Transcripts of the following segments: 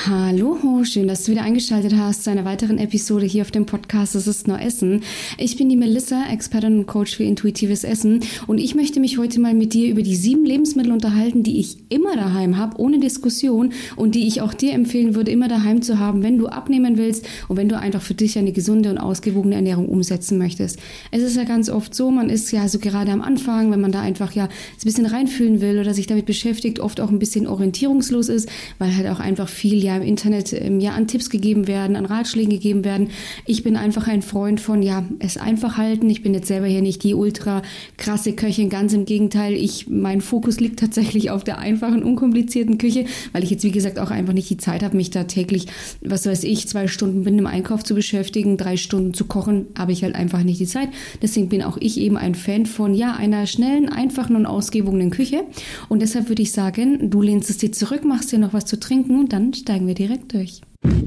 Hallo, schön, dass du wieder eingeschaltet hast zu einer weiteren Episode hier auf dem Podcast Es ist nur Essen. Ich bin die Melissa, Expertin und Coach für intuitives Essen, und ich möchte mich heute mal mit dir über die 7 Lebensmittel unterhalten, die ich immer daheim habe, ohne Diskussion, und die ich auch dir empfehlen würde, immer daheim zu haben, wenn du abnehmen willst und wenn du einfach für dich eine gesunde und ausgewogene Ernährung umsetzen möchtest. Es ist ja ganz oft so, man ist ja so gerade am Anfang, wenn man da einfach ja ein bisschen reinfühlen will oder sich damit beschäftigt, oft auch ein bisschen orientierungslos ist, weil halt auch einfach viel im Internet an Tipps gegeben werden, an Ratschlägen gegeben werden. Ich bin einfach ein Freund von, es einfach halten. Ich bin jetzt selber hier nicht die ultra krasse Köchin, ganz im Gegenteil. Mein Fokus liegt tatsächlich auf der einfachen, unkomplizierten Küche, weil ich jetzt, wie gesagt, auch einfach nicht die Zeit habe, mich da täglich, 2 Stunden mit dem Einkauf zu beschäftigen, 3 Stunden zu kochen, habe ich halt einfach nicht die Zeit. Deswegen bin auch ich eben ein Fan von, einer schnellen, einfachen und ausgewogenen Küche. Und deshalb würde ich sagen, du lehnst es dir zurück, machst dir noch was zu trinken und dann steigen wir direkt durch.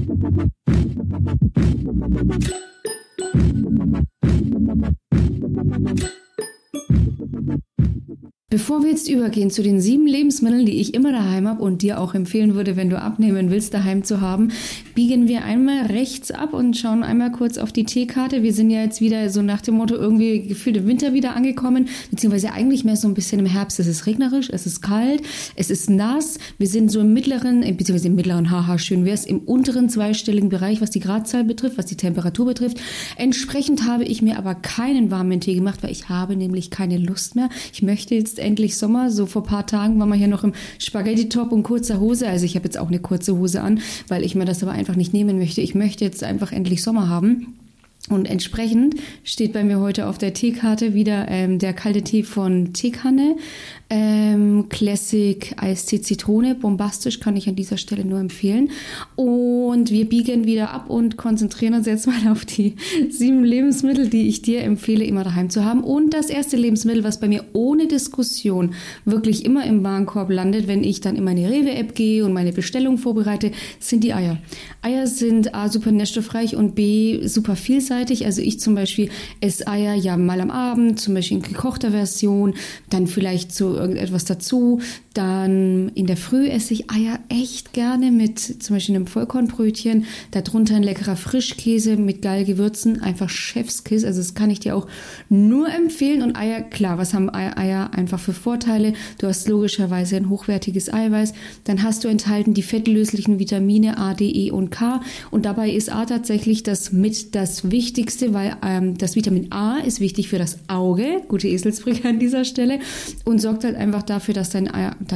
Bevor wir jetzt übergehen zu den 7 Lebensmitteln, die ich immer daheim habe und dir auch empfehlen würde, wenn du abnehmen willst, daheim zu haben, biegen wir einmal rechts ab und schauen einmal kurz auf die Teekarte. Wir sind ja jetzt wieder so nach dem Motto irgendwie gefühlt im Winter wieder angekommen, beziehungsweise eigentlich mehr so ein bisschen im Herbst. Es ist regnerisch, es ist kalt, es ist nass. Wir sind so im mittleren, schön wäre es, im unteren zweistelligen Bereich, was die Gradzahl betrifft, was die Temperatur betrifft. Entsprechend habe ich mir aber keinen warmen Tee gemacht, weil ich habe nämlich keine Lust mehr. Ich möchte jetzt endlich Sommer. So vor ein paar Tagen waren wir hier noch im Spaghetti-Top und kurzer Hose. Also ich habe jetzt auch eine kurze Hose an, weil ich mir das aber einfach nicht nehmen möchte. Ich möchte jetzt einfach endlich Sommer haben. Und entsprechend steht bei mir heute auf der Teekarte wieder der kalte Tee von Teekanne. Classic Eistee Zitrone, bombastisch, kann ich an dieser Stelle nur empfehlen. Und wir biegen wieder ab und konzentrieren uns jetzt mal auf die 7 Lebensmittel, die ich dir empfehle, immer daheim zu haben. Und das erste Lebensmittel, was bei mir ohne Diskussion wirklich immer im Warenkorb landet, wenn ich dann in meine Rewe-App gehe und meine Bestellung vorbereite, sind die Eier. Eier sind A, super nährstoffreich und B, super vielseitig. Also ich zum Beispiel esse Eier mal am Abend, zum Beispiel in gekochter Version, dann vielleicht so irgendetwas dazu. Dann in der Früh esse ich Eier echt gerne mit zum Beispiel einem Vollkornbrötchen, darunter ein leckerer Frischkäse mit geil Gewürzen, einfach Chefskiss, also das kann ich dir auch nur empfehlen. Und Eier, klar, was haben Eier einfach für Vorteile? Du hast logischerweise ein hochwertiges Eiweiß, dann hast du enthalten die fettlöslichen Vitamine A, D, E und K, und dabei ist A tatsächlich das Wichtigste, weil das Vitamin A ist wichtig für das Auge, gute Eselsbrücke an dieser Stelle, und sorgt halt einfach dafür, dass dein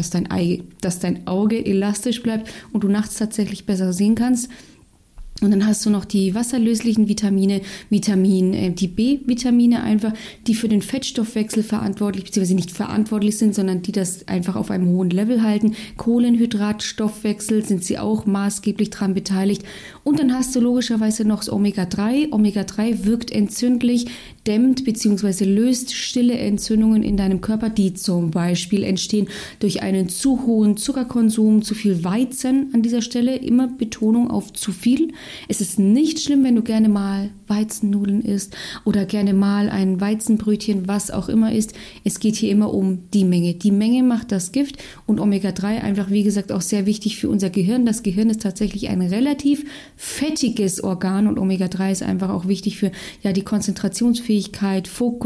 Auge elastisch bleibt und du nachts tatsächlich besser sehen kannst. Und dann hast du noch die wasserlöslichen Vitamine, die B-Vitamine einfach, die für den Fettstoffwechsel verantwortlich, beziehungsweise nicht verantwortlich sind, sondern die das einfach auf einem hohen Level halten. Kohlenhydratstoffwechsel sind sie auch maßgeblich dran beteiligt. Und dann hast du logischerweise noch das Omega-3. Omega-3 wirkt entzündlich, dämmt bzw. löst stille Entzündungen in deinem Körper, die zum Beispiel entstehen durch einen zu hohen Zuckerkonsum, zu viel Weizen an dieser Stelle, immer Betonung auf zu viel. Es ist nicht schlimm, wenn du gerne mal Weizennudeln isst oder gerne mal ein Weizenbrötchen, was auch immer isst. Es geht hier immer um die Menge. Die Menge macht das Gift, und Omega-3 einfach, wie gesagt, auch sehr wichtig für unser Gehirn. Das Gehirn ist tatsächlich ein relativ fettiges Organ, und Omega-3 ist einfach auch wichtig für die Konzentrationsfähigkeit,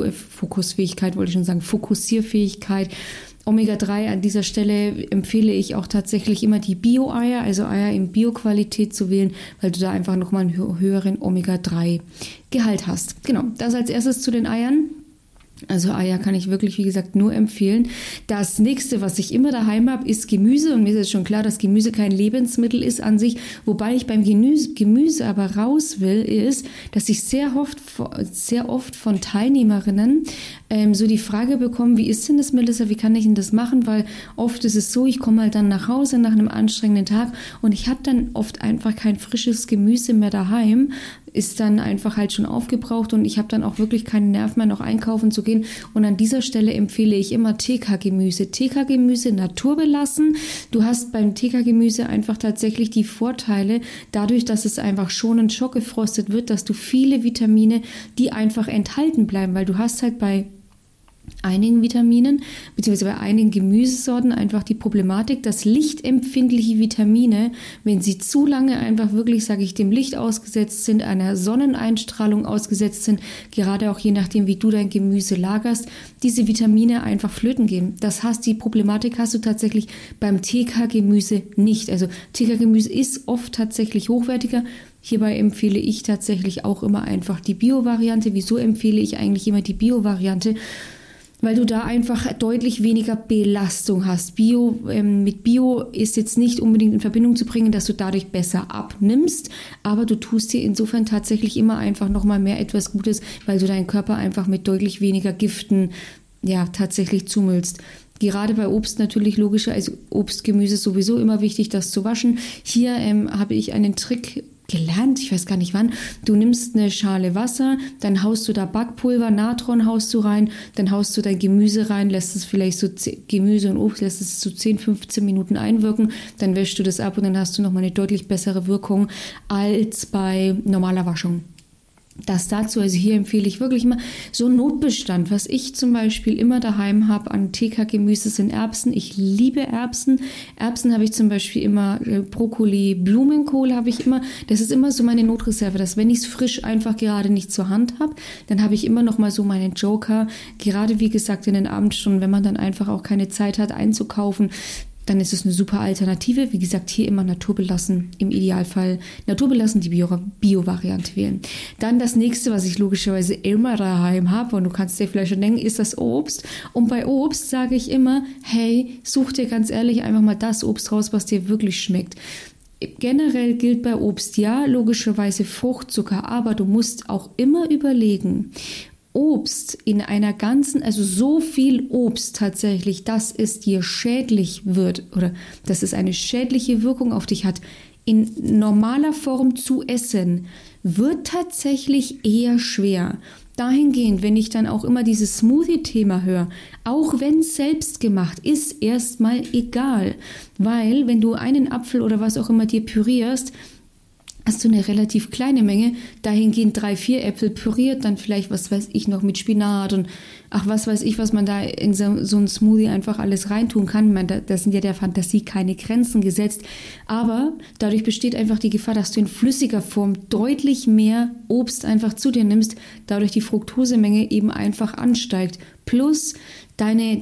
Fokussierfähigkeit. Omega-3 an dieser Stelle empfehle ich auch tatsächlich immer die Bio-Eier, also Eier in Bio-Qualität zu wählen, weil du da einfach nochmal einen höheren Omega-3-Gehalt hast. Genau, das als erstes zu den Eiern. Also Eier kann ich wirklich, wie gesagt, nur empfehlen. Das nächste, was ich immer daheim habe, ist Gemüse. Und mir ist jetzt schon klar, dass Gemüse kein Lebensmittel ist an sich. Wobei ich beim Gemüse aber raus will, ist, dass ich sehr oft von Teilnehmerinnen so die Frage bekomme, wie ist denn das, Melissa, wie kann ich denn das machen? Weil oft ist es so, ich komme halt dann nach Hause nach einem anstrengenden Tag und ich habe dann oft einfach kein frisches Gemüse mehr daheim, ist dann einfach halt schon aufgebraucht und ich habe dann auch wirklich keinen Nerv mehr, noch einkaufen zu gehen. Und an dieser Stelle empfehle ich immer TK-Gemüse. TK-Gemüse naturbelassen. Du hast beim TK-Gemüse einfach tatsächlich die Vorteile, dadurch, dass es einfach schonend schockgefrostet wird, dass du viele Vitamine, die einfach enthalten bleiben, weil du hast halt bei einigen Vitaminen, beziehungsweise bei einigen Gemüsesorten einfach die Problematik, dass lichtempfindliche Vitamine, wenn sie zu lange einfach wirklich, sage ich, dem Licht ausgesetzt sind, einer Sonneneinstrahlung ausgesetzt sind, gerade auch je nachdem, wie du dein Gemüse lagerst, diese Vitamine einfach flöten gehen. Das heißt, die Problematik hast du tatsächlich beim TK-Gemüse nicht. Also TK-Gemüse ist oft tatsächlich hochwertiger. Hierbei empfehle ich tatsächlich auch immer einfach die Bio-Variante. Wieso empfehle ich eigentlich immer die Bio-Variante? Weil du da einfach deutlich weniger Belastung hast. Mit Bio ist jetzt nicht unbedingt in Verbindung zu bringen, dass du dadurch besser abnimmst, aber du tust dir insofern tatsächlich immer einfach nochmal mehr etwas Gutes, weil du deinen Körper einfach mit deutlich weniger Giften tatsächlich zumüllst. Gerade bei Obst natürlich logischer, also Obst, Gemüse ist sowieso immer wichtig, das zu waschen. Hier habe ich einen Trick gelernt, ich weiß gar nicht wann. Du nimmst eine Schale Wasser, dann haust du da Backpulver, Natron haust du rein, dann haust du dein Gemüse rein, lässt es vielleicht so Gemüse und Obst, lässt es so 10, 15 Minuten einwirken, dann wäschst du das ab und dann hast du nochmal eine deutlich bessere Wirkung als bei normaler Waschung. Das dazu, also hier empfehle ich wirklich immer so einen Notbestand. Was ich zum Beispiel immer daheim habe an TK-Gemüse sind Erbsen. Ich liebe Erbsen. Erbsen habe ich zum Beispiel immer, Brokkoli, Blumenkohl habe ich immer. Das ist immer so meine Notreserve, dass wenn ich es frisch einfach gerade nicht zur Hand habe, dann habe ich immer noch mal so meinen Joker. Gerade wie gesagt in den Abendstunden, wenn man dann einfach auch keine Zeit hat einzukaufen, dann ist es eine super Alternative. Wie gesagt, hier immer naturbelassen, im Idealfall naturbelassen, die Bio-Variante wählen. Dann das nächste, was ich logischerweise immer daheim habe, und du kannst dir vielleicht schon denken, ist das Obst. Und bei Obst sage ich immer, hey, such dir ganz ehrlich einfach mal das Obst raus, was dir wirklich schmeckt. Generell gilt bei Obst, ja, logischerweise Fruchtzucker, aber du musst auch immer überlegen, Obst in einer ganzen, also so viel Obst tatsächlich, dass es dir schädlich wird oder dass es eine schädliche Wirkung auf dich hat, in normaler Form zu essen, wird tatsächlich eher schwer. Dahingehend, wenn ich dann auch immer dieses Smoothie-Thema höre, auch wenn es selbst gemacht ist, erstmal egal, weil wenn du einen Apfel oder was auch immer dir pürierst, hast du eine relativ kleine Menge, dahingehend 3, 4 Äpfel püriert, dann vielleicht, was weiß ich, noch mit Spinat und was weiß ich, was man da in so einen Smoothie einfach alles reintun kann. Ich meine, da sind ja der Fantasie keine Grenzen gesetzt, aber dadurch besteht einfach die Gefahr, dass du in flüssiger Form deutlich mehr Obst einfach zu dir nimmst, dadurch die Fructosemenge eben einfach ansteigt. Plus dein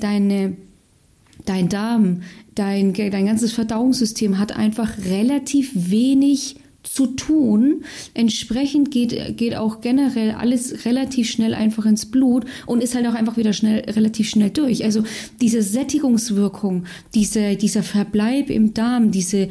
Darm, dein ganzes Verdauungssystem hat einfach relativ wenig zu tun. Entsprechend geht auch generell alles relativ schnell einfach ins Blut und ist halt auch einfach wieder relativ schnell durch. Also diese Sättigungswirkung, dieser Verbleib im Darm, diese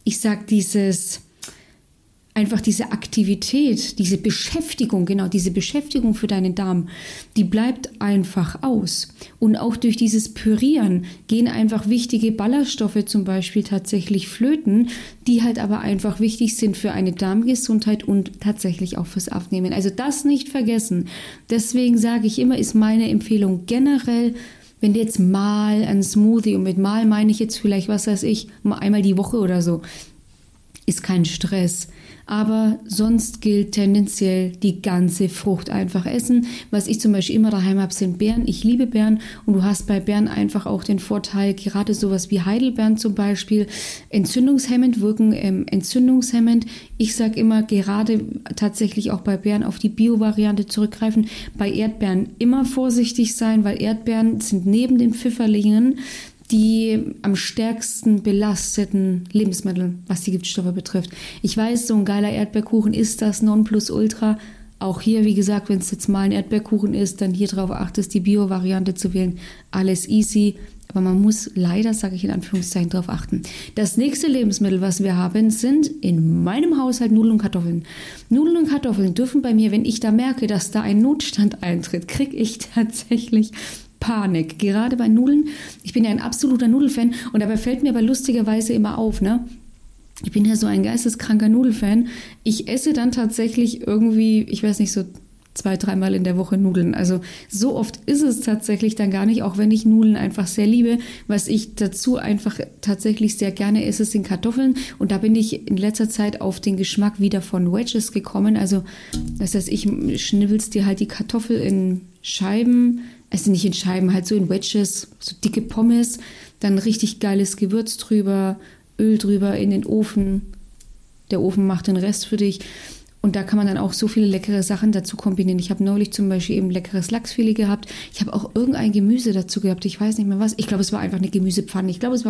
Aktivität, diese Beschäftigung für deinen Darm, die bleibt einfach aus. Und auch durch dieses Pürieren gehen einfach wichtige Ballaststoffe zum Beispiel tatsächlich flöten, die halt aber einfach wichtig sind für eine Darmgesundheit und tatsächlich auch fürs Abnehmen. Also das nicht vergessen. Deswegen sage ich immer, ist meine Empfehlung generell, wenn du jetzt mal ein Smoothie, und mit mal meine ich jetzt vielleicht, was weiß ich, mal einmal die Woche oder so, ist kein Stress. Aber sonst gilt tendenziell die ganze Frucht einfach essen. Was ich zum Beispiel immer daheim habe, sind Beeren. Ich liebe Beeren und du hast bei Beeren einfach auch den Vorteil, gerade sowas wie Heidelbeeren zum Beispiel, entzündungshemmend wirken, entzündungshemmend. Ich sage immer, gerade tatsächlich auch bei Beeren auf die Bio-Variante zurückgreifen. Bei Erdbeeren immer vorsichtig sein, weil Erdbeeren sind neben den Pfifferlingen die am stärksten belasteten Lebensmittel, was die Giftstoffe betrifft. Ich weiß, so ein geiler Erdbeerkuchen ist das Nonplusultra. Auch hier, wie gesagt, wenn es jetzt mal ein Erdbeerkuchen ist, dann hier drauf achtest, die Bio-Variante zu wählen. Alles easy, aber man muss leider, sage ich in Anführungszeichen, darauf achten. Das nächste Lebensmittel, was wir haben, sind in meinem Haushalt Nudeln und Kartoffeln. Nudeln und Kartoffeln dürfen bei mir, wenn ich da merke, dass da ein Notstand eintritt, kriege ich tatsächlich Panik. Gerade bei Nudeln. Ich bin ja ein absoluter Nudelfan und dabei fällt mir aber lustigerweise immer auf, ne? Ich bin ja so ein geisteskranker Nudelfan. Ich esse dann tatsächlich irgendwie, ich weiß nicht, so 2, 3 Mal in der Woche Nudeln. Also so oft ist es tatsächlich dann gar nicht, auch wenn ich Nudeln einfach sehr liebe. Was ich dazu einfach tatsächlich sehr gerne esse, sind Kartoffeln. Und da bin ich in letzter Zeit auf den Geschmack wieder von Wedges gekommen. Also das heißt, ich schnibbelst dir halt die Kartoffel in Scheiben, also nicht in Scheiben, halt so in Wedges, so dicke Pommes, dann richtig geiles Gewürz drüber, Öl drüber in den Ofen. Der Ofen macht den Rest für dich. Und da kann man dann auch so viele leckere Sachen dazu kombinieren. Ich habe neulich zum Beispiel eben leckeres Lachsfilet gehabt. Ich habe auch irgendein Gemüse dazu gehabt. Ich weiß nicht mehr was. Ich glaube, es war einfach eine Gemüsepfanne.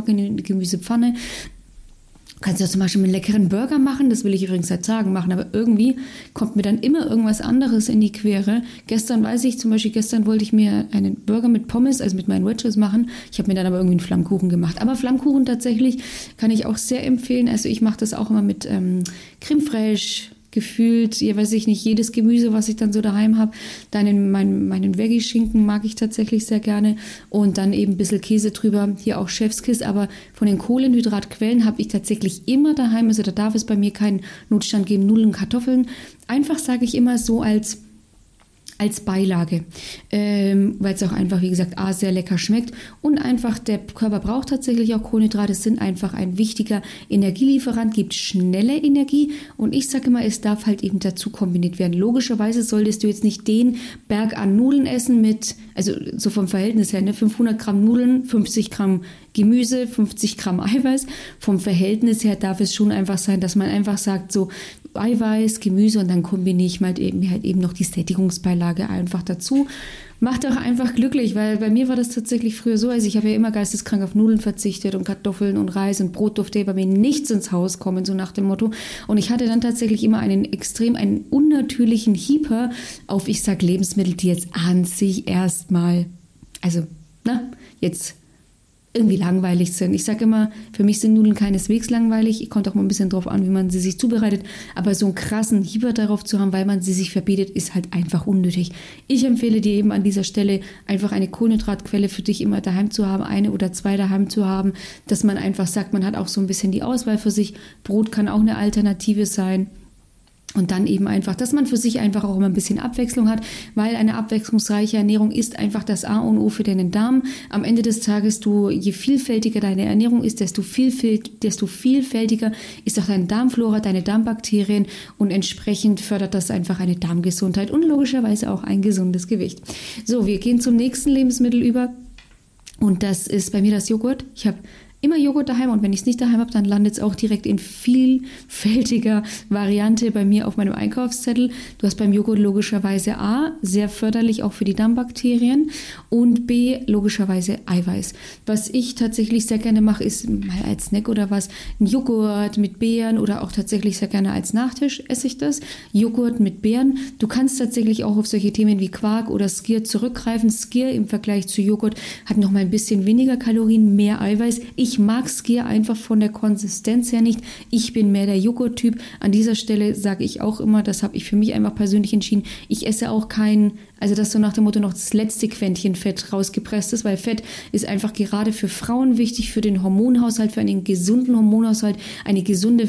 Du kannst ja zum Beispiel einen leckeren Burger machen. Das will ich übrigens seit Tagen machen. Aber irgendwie kommt mir dann immer irgendwas anderes in die Quere. Gestern wollte ich mir einen Burger mit Pommes, also mit meinen Wedges machen. Ich habe mir dann aber irgendwie einen Flammkuchen gemacht. Aber Flammkuchen tatsächlich kann ich auch sehr empfehlen. Also ich mache das auch immer mit Creme fraiche, gefühlt, weiß ich nicht, jedes Gemüse, was ich dann so daheim habe. Dann meinen Veggie-Schinken mag ich tatsächlich sehr gerne. Und dann eben ein bisschen Käse drüber. Hier auch Chefskiss. Aber von den Kohlenhydratquellen habe ich tatsächlich immer daheim. Also da darf es bei mir keinen Notstand geben. Nudeln, Kartoffeln. Einfach sage ich immer so als Beilage, weil es auch einfach, wie gesagt, sehr lecker schmeckt und einfach der Körper braucht tatsächlich auch Kohlenhydrate, sind einfach ein wichtiger Energielieferant, gibt schnelle Energie und ich sage immer, es darf halt eben dazu kombiniert werden. Logischerweise solltest du jetzt nicht den Berg an Nudeln essen mit, also so vom Verhältnis her, 500 Gramm Nudeln, 50 Gramm Gemüse, 50 Gramm Eiweiß. Vom Verhältnis her darf es schon einfach sein, dass man einfach sagt, so Eiweiß, Gemüse und dann kombiniere ich halt eben noch die Sättigungsbeilage einfach dazu. Macht auch einfach glücklich, weil bei mir war das tatsächlich früher so, also ich habe ja immer geisteskrank auf Nudeln verzichtet und Kartoffeln und Reis und Brot durfte bei mir nichts ins Haus kommen, so nach dem Motto. Und ich hatte dann tatsächlich immer einen unnatürlichen Hieper auf, ich sag Lebensmittel, die jetzt an sich erstmal, jetzt irgendwie langweilig sind. Ich sage immer, für mich sind Nudeln keineswegs langweilig. Kommt auch mal ein bisschen drauf an, wie man sie sich zubereitet. Aber so einen krassen Hieber darauf zu haben, weil man sie sich verbietet, ist halt einfach unnötig. Ich empfehle dir eben an dieser Stelle einfach eine Kohlenhydratquelle für dich immer daheim zu haben, 1 oder 2 daheim zu haben, dass man einfach sagt, man hat auch so ein bisschen die Auswahl für sich. Brot kann auch eine Alternative sein. Und dann eben einfach, dass man für sich einfach auch immer ein bisschen Abwechslung hat, weil eine abwechslungsreiche Ernährung ist einfach das A und O für deinen Darm. Am Ende des Tages, je vielfältiger deine Ernährung ist, desto vielfältiger ist auch deine Darmflora, deine Darmbakterien und entsprechend fördert das einfach eine Darmgesundheit und logischerweise auch ein gesundes Gewicht. So, wir gehen zum nächsten Lebensmittel über und das ist bei mir das Joghurt. Ich habe immer Joghurt daheim und wenn ich es nicht daheim habe, dann landet es auch direkt in vielfältiger Variante bei mir auf meinem Einkaufszettel. Du hast beim Joghurt logischerweise A, sehr förderlich auch für die Darmbakterien und B, logischerweise Eiweiß. Was ich tatsächlich sehr gerne mache, ist mal als Snack oder was, ein Joghurt mit Beeren oder auch tatsächlich sehr gerne als Nachtisch esse ich das. Joghurt mit Beeren. Du kannst tatsächlich auch auf solche Themen wie Quark oder Skyr zurückgreifen. Skyr im Vergleich zu Joghurt hat noch mal ein bisschen weniger Kalorien, mehr Eiweiß. Ich mag Skyr einfach von der Konsistenz her nicht. Ich bin mehr der Joghurt-Typ. An dieser Stelle sage ich auch immer, das habe ich für mich einfach persönlich entschieden. Ich esse auch dass so nach dem Motto noch das letzte Quäntchen Fett rausgepresst ist, weil Fett ist einfach gerade für Frauen wichtig, für den Hormonhaushalt, für einen gesunden Hormonhaushalt, eine gesunde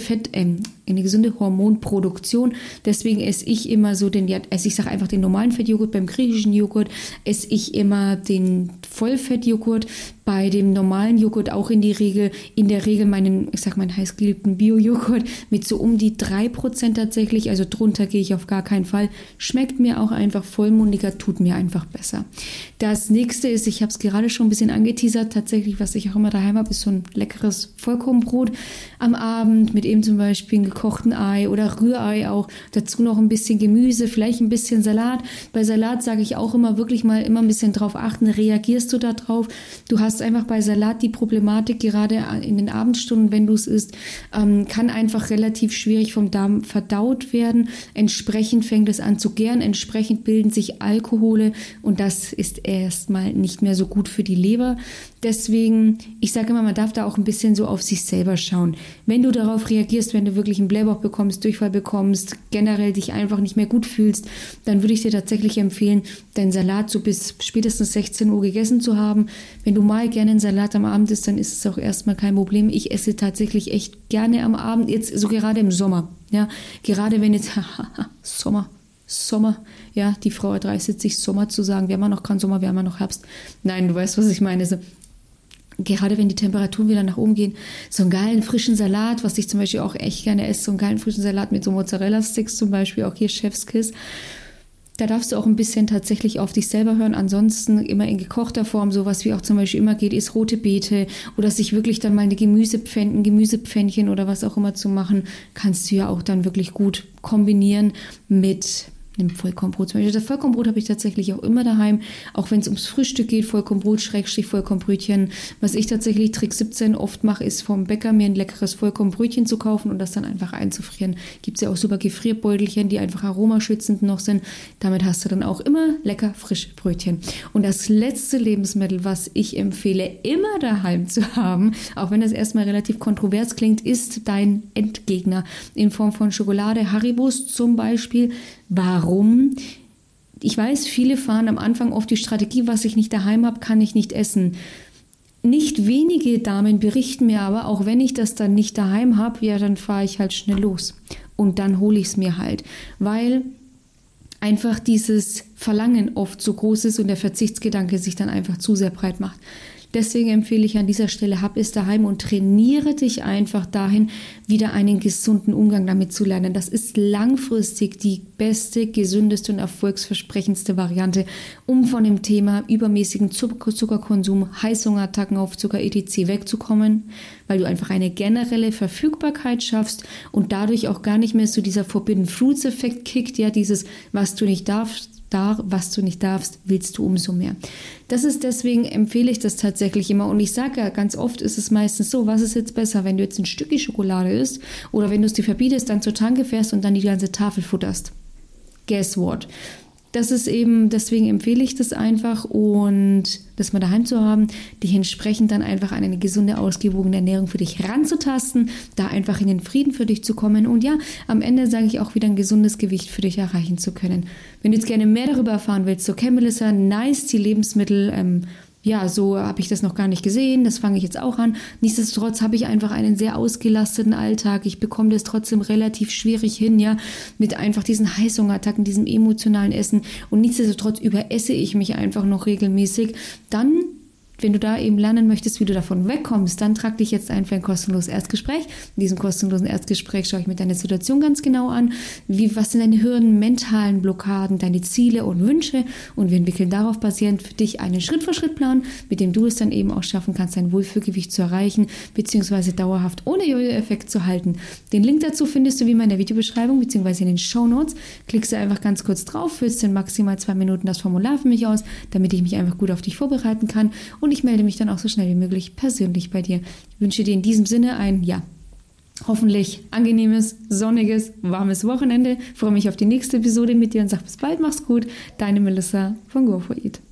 Hormonproduktion. Deswegen esse ich immer so den normalen Fettjoghurt. Beim griechischen Joghurt esse ich immer den Vollfettjoghurt. Bei dem normalen Joghurt auch in der Regel meinen heißgeliebten Bio-Joghurt mit so um die 3% tatsächlich. Also drunter gehe ich auf gar keinen Fall. Schmeckt mir auch einfach vollmundiger, tut mir einfach besser. Das nächste ist, ich habe es gerade schon ein bisschen angeteasert, tatsächlich, was ich auch immer daheim habe, ist so ein leckeres Vollkornbrot am Abend mit eben zum Beispiel einem gekochten Ei oder Rührei auch. Dazu noch ein bisschen Gemüse, vielleicht ein bisschen Salat. Bei Salat sage ich auch immer wirklich mal immer ein bisschen drauf achten, reagierst du da drauf? Du hast einfach bei Salat die Problematik, gerade in den Abendstunden, wenn du es isst, kann einfach relativ schwierig vom Darm verdaut werden. Entsprechend fängt es an zu gären, entsprechend bilden sich Alkohole und das ist erstmal nicht mehr so gut für die Leber. Deswegen, ich sage immer, man darf da auch ein bisschen so auf sich selber schauen. Wenn du darauf reagierst, wenn du wirklich einen Blähbauch bekommst, Durchfall bekommst, generell dich einfach nicht mehr gut fühlst, dann würde ich dir tatsächlich empfehlen, deinen Salat so bis spätestens 16 Uhr gegessen zu haben. Wenn du mal gerne einen Salat am Abend isst, dann ist es auch erstmal kein Problem. Ich esse tatsächlich echt gerne am Abend, jetzt so gerade im Sommer. Ja, gerade wenn jetzt Sommer, ja, die Frau erdreistet sich Sommer zu sagen, wir haben ja noch keinen Sommer, wir haben ja noch Herbst. Nein, du weißt, was ich meine. Also, gerade wenn die Temperaturen wieder nach oben gehen, so einen geilen frischen Salat, was ich zum Beispiel auch echt gerne esse, so einen geilen frischen Salat mit so Mozzarella-Sticks zum Beispiel, auch hier Chefskiss. Da darfst du auch ein bisschen tatsächlich auf dich selber hören. Ansonsten immer in gekochter Form, sowas wie auch zum Beispiel immer geht, ist rote Beete oder sich wirklich dann mal eine Gemüsepfännchen oder was auch immer zu machen, kannst du ja auch dann wirklich gut kombinieren mit einem Vollkornbrot. Zum Beispiel das Vollkornbrot habe ich tatsächlich auch immer daheim, auch wenn es ums Frühstück geht, Vollkornbrot, Vollkornbrötchen. Was ich tatsächlich Trick 17 oft mache, ist vom Bäcker mir ein leckeres Vollkornbrötchen zu kaufen und das dann einfach einzufrieren. Gibt es ja auch super Gefrierbeutelchen, die einfach aromaschützend noch sind. Damit hast du dann auch immer lecker frische Brötchen. Und das letzte Lebensmittel, was ich empfehle, immer daheim zu haben, auch wenn das erstmal relativ kontrovers klingt, ist dein Endgegner in Form von Schokolade, Haribos zum Beispiel. Warum? Ich weiß, viele fahren am Anfang oft die Strategie, was ich nicht daheim habe, kann ich nicht essen. Nicht wenige Damen berichten mir aber, auch wenn ich das dann nicht daheim habe, ja, dann fahre ich halt schnell los. Und dann hole ich es mir halt. Weil einfach dieses Verlangen oft so groß ist und der Verzichtsgedanke sich dann einfach zu sehr breit macht. Deswegen empfehle ich an dieser Stelle, hab es daheim und trainiere dich einfach dahin, wieder einen gesunden Umgang damit zu lernen. Das ist langfristig die beste, gesündeste und erfolgsversprechendste Variante, um von dem Thema übermäßigen Zuckerkonsum, Heißhungerattacken auf Zucker etc. wegzukommen, weil du einfach eine generelle Verfügbarkeit schaffst und dadurch auch gar nicht mehr so dieser Forbidden Fruits Effekt kickt, ja, dieses, was du nicht darfst, willst du umso mehr. Das ist deswegen, empfehle ich das tatsächlich immer und ich sage ja, ganz oft ist es meistens so, was ist jetzt besser, wenn du jetzt ein Stückchen Schokolade isst oder wenn du es dir verbietest, dann zur Tanke fährst und dann die ganze Tafel futterst. Guess what? Das ist eben, deswegen empfehle ich das einfach und das mal daheim zu haben, dich entsprechend dann einfach an eine gesunde, ausgewogene Ernährung für dich ranzutasten, da einfach in den Frieden für dich zu kommen und ja, am Ende sage ich auch wieder ein gesundes Gewicht für dich erreichen zu können. Wenn du jetzt gerne mehr darüber erfahren willst, so Melissa, nice, die Lebensmittel, ja, so habe ich das noch gar nicht gesehen, das fange ich jetzt auch an. Nichtsdestotrotz habe ich einfach einen sehr ausgelasteten Alltag. Ich bekomme das trotzdem relativ schwierig hin, ja, mit einfach diesen Heißhungerattacken, diesem emotionalen Essen und nichtsdestotrotz überesse ich mich einfach noch regelmäßig. Dann, wenn du da eben lernen möchtest, wie du davon wegkommst, dann trag dich jetzt ein für ein kostenloses Erstgespräch. In diesem kostenlosen Erstgespräch schaue ich mir deine Situation ganz genau an. Was sind deine Hürden, mentalen Blockaden, deine Ziele und Wünsche? Und wir entwickeln darauf basierend für dich einen Schritt-für-Schritt-Plan, mit dem du es dann eben auch schaffen kannst, dein Wohlfühlgewicht zu erreichen, beziehungsweise dauerhaft ohne Jojo-Effekt zu halten. Den Link dazu findest du wie immer in der Videobeschreibung, beziehungsweise in den Shownotes. Klickst du einfach ganz kurz drauf, füllst in maximal 2 Minuten das Formular für mich aus, damit ich mich einfach gut auf dich vorbereiten kann. Und ich melde mich dann auch so schnell wie möglich persönlich bei dir. Ich wünsche dir in diesem Sinne ein, ja, hoffentlich angenehmes, sonniges, warmes Wochenende. Ich freue mich auf die nächste Episode mit dir und sag bis bald, mach's gut. Deine Melissa von Go4Eat.